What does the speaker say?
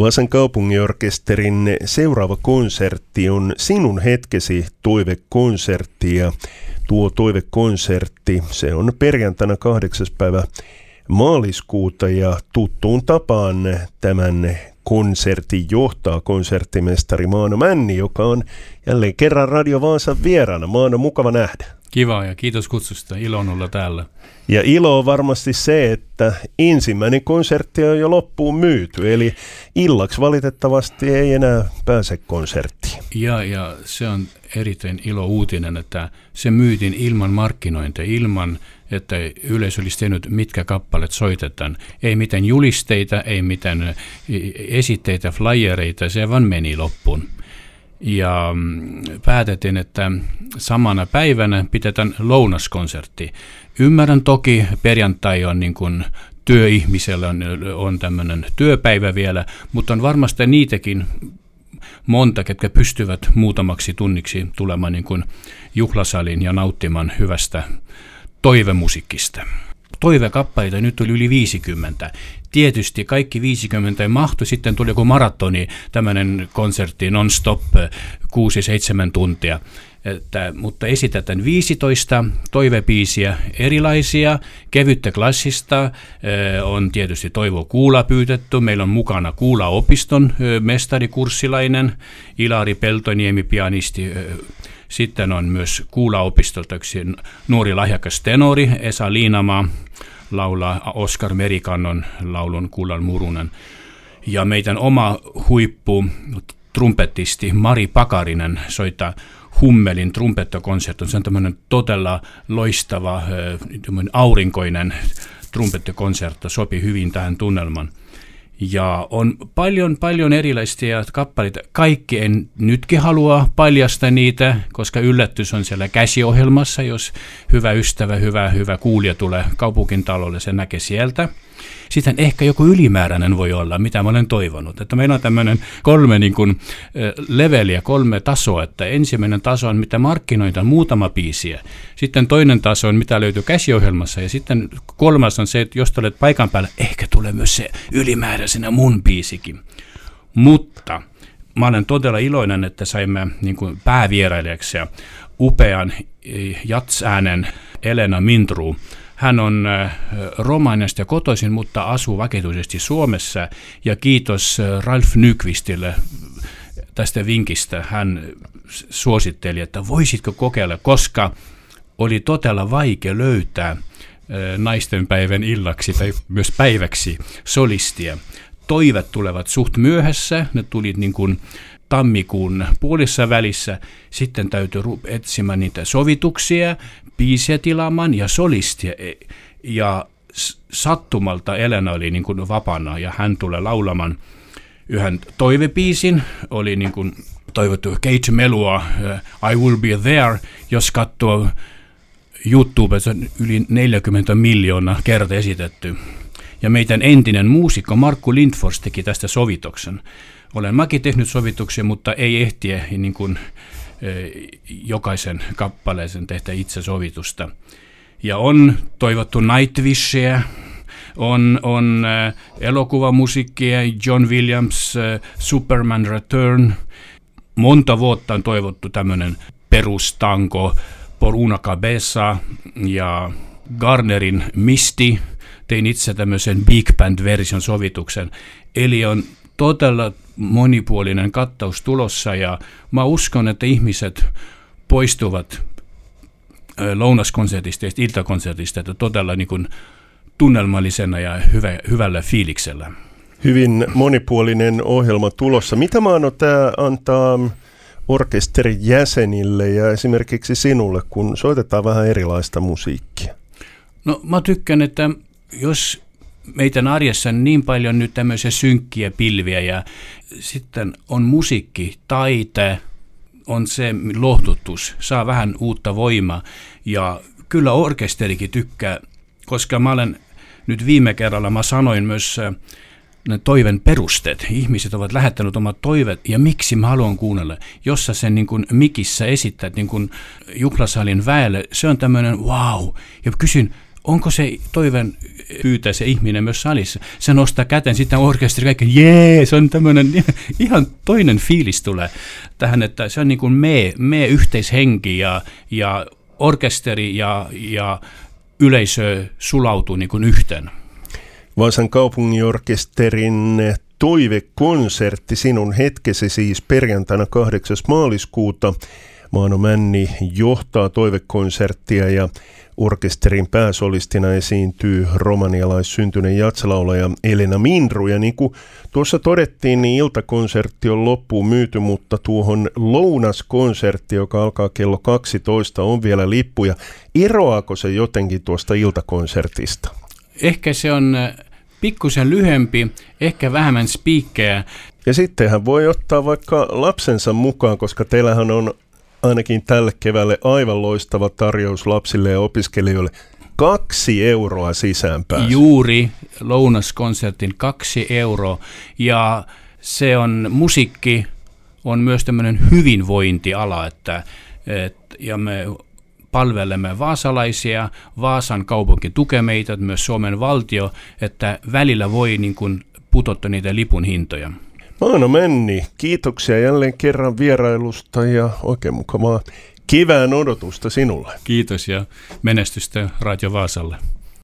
Vaasan kaupunginorkesterin seuraava konsertti on Sinun hetkesi toivekonsertti, ja tuo toivekonsertti, se on perjantaina 8. päivä maaliskuuta, ja tuttuun tapaan tämän konsertin johtaa konserttimestari Maano Männi, joka on jälleen kerran Radio Vaasan vieraana. Maano, mukava nähdä. Kiva ja kiitos kutsusta. Ilo on olla täällä. Ja ilo on varmasti se, että ensimmäinen konsertti on jo loppuun myyty, eli illaksi valitettavasti ei enää pääse konserttiin. Ja se on erittäin ilo uutinen, että se myytiin ilman markkinointia, ilman että yleisö olisi tehnyt, mitkä kappaleet soitetaan. Ei mitään julisteita, ei mitään esitteitä, flyereita, se vaan meni loppuun. Ja päätettiin, että samana päivänä pidetään lounaskonsertti. Ymmärrän toki, perjantai on niin kuin työihmisellä on tämmöinen työpäivä vielä, mutta on varmasti niitäkin monta, ketkä pystyvät muutamaksi tunniksi tulemaan niin kuin juhlasaliin ja nauttimaan hyvästä toivemusiikista. Toivekappaleita nyt tuli yli 50. Tietysti kaikki 50 ei mahtu, sitten tuli joku maratoni, tämmöinen konsertti non-stop 6-7 tuntia. Mutta esitetään 15 toivebiisiä erilaisia, kevyttä klassista, on tietysti Toivo Kuula pyydetty, meillä on mukana Kuula-opiston mestarikurssilainen, Ilari Peltoniemi pianisti, sitten on myös Kuula-opistolta yksi nuori lahjakas tenori, Esa Liinamaa, laulaa Oskar Merikannon laulun Kullan murunen. Ja meidän oma huippu trumpettisti Mari Pakarinen soittaa Hummelin trumpettokonserton. Se on tämmöinen todella loistava, aurinkoinen trumpettokonsertto, sopii hyvin tähän tunnelmaan. Ja on paljon erilaisia kappaleita. Kaikki en nytkin halua paljastaa niitä, koska yllätys on siellä käsiohjelmassa, jos hyvä ystävä, hyvä kuulija tulee kaupunkintalolle, se näkee sieltä. Sitten ehkä joku ylimääräinen voi olla, mitä mä olen toivonut. Että meillä on tämmöinen 3 niin kuin leveliä, 3 tasoa. Että ensimmäinen taso on, mitä markkinoidaan muutama biisiä. Sitten toinen taso on, mitä löytyy käsiohjelmassa. Ja sitten 3 on se, että jos olet paikan päällä, ehkä tulee myös se ylimääräisenä mun biisikin. Mutta mä olen todella iloinen, että saimme niin kuin päävierailijaksi upean jats-äänen Elena Mintru. Hän on Romaniasta kotoisin, mutta asuu vakituisesti Suomessa, ja kiitos Ralf Nyqvistille tästä vinkistä. Hän suositteli, että voisitko kokeilla, koska oli todella vaikea löytää naistenpäivän illaksi tai myös päiväksi solistia. Toivet tulevat suht myöhässä, ne tulit niin kuin tammikuun puolessa välissä, sitten täytyy etsimään niitä sovituksia, biisiä tilaamaan ja solistia. Ja sattumalta Elena oli niin kuin vapaana ja hän tulee laulamaan yhden toivebiisin, oli niin kuin toivottu Kate Melua, I Will Be There, jos katsoo YouTubessa yli 40 miljoonaa kertaa esitetty. Ja meidän entinen muusikko Markku Lindfors teki tästä sovituksen. Olen mäkin tehnyt sovituksia, mutta ei ehtiä niin kuin jokaisen kappaleeseen tehdä itse sovitusta. Ja on toivottu Nightwishia, on elokuvamusiikkia, John Williams, Superman Return. Monta vuotta on toivottu tämmöinen perustanko, Por una cabeza ja Garnerin Misty. Tein itse tämmöisen big band-version sovituksen. Eli on todella monipuolinen kattaus tulossa, ja mä uskon, että ihmiset poistuvat lounaskonsertista ja iltakonsertista että todella niin kuin tunnelmallisena ja hyvällä fiiliksellä. Hyvin monipuolinen ohjelma tulossa. Mitä Maano tämä antaa orkesterin jäsenille ja esimerkiksi sinulle, kun soitetaan vähän erilaista musiikkia? No mä tykkään, että jos meidän arjessa on niin paljon nyt tämmöisiä synkkiä pilviä ja sitten on musiikki, taite, on se lohdutus, saa vähän uutta voimaa ja kyllä orkesterikin tykkää, koska mä olen nyt viime kerralla, mä sanoin myös ne toiven perusteet. Ihmiset ovat lähettäneet omat toiveet ja miksi mä haluan kuunnella. Jos sä sen niin kuin mikissä esittät niin kuin juhlasalin väelle, se on tämmöinen wow. Ja kysyn, onko se toiveen pyytää se ihminen myös salissa. Se nostaa käten, sitten orkesteri kaikki, se on tämmöinen ihan toinen fiilis tulee tähän, että se on niin kuin me yhteishenki ja orkesteri ja yleisö sulautuu niin kuin yhteen. Vaasan kaupunginorkesterin toivekonsertti Sinun hetkesi siis perjantaina 8. maaliskuuta. Maano Männi johtaa toivekonserttia ja orkesterin pääsolistina esiintyy romanialaissyntyinen jazzlaulaja Elena Minru. Ja niin kuin tuossa todettiin, niin iltakonsertti on loppuun myyty, mutta tuohon lounaskonsertti, joka alkaa kello 12, on vielä lippuja. Eroaako se jotenkin tuosta iltakonsertista? Ehkä se on pikkusen lyhempi, ehkä vähemmän spiikkejä. Ja sitten hän voi ottaa vaikka lapsensa mukaan, koska teillähän on ainakin tälle keväälle aivan loistava tarjous lapsille ja opiskelijoille. 2 euroa sisäänpääsy. Juuri lounaskonsertin 2 euroa. Ja se on, musiikki on myös tämmöinen hyvinvointiala, ja me palvelemme vaasalaisia, Vaasan kaupunki tukee meitä, myös Suomen valtio, että välillä voi niin kuin putottaa niitä lipun hintoja. Maano Männi, kiitoksia jälleen kerran vierailusta ja oikein mukavaa kevään odotusta sinulle. Kiitos ja menestystä Radio Vaasalle.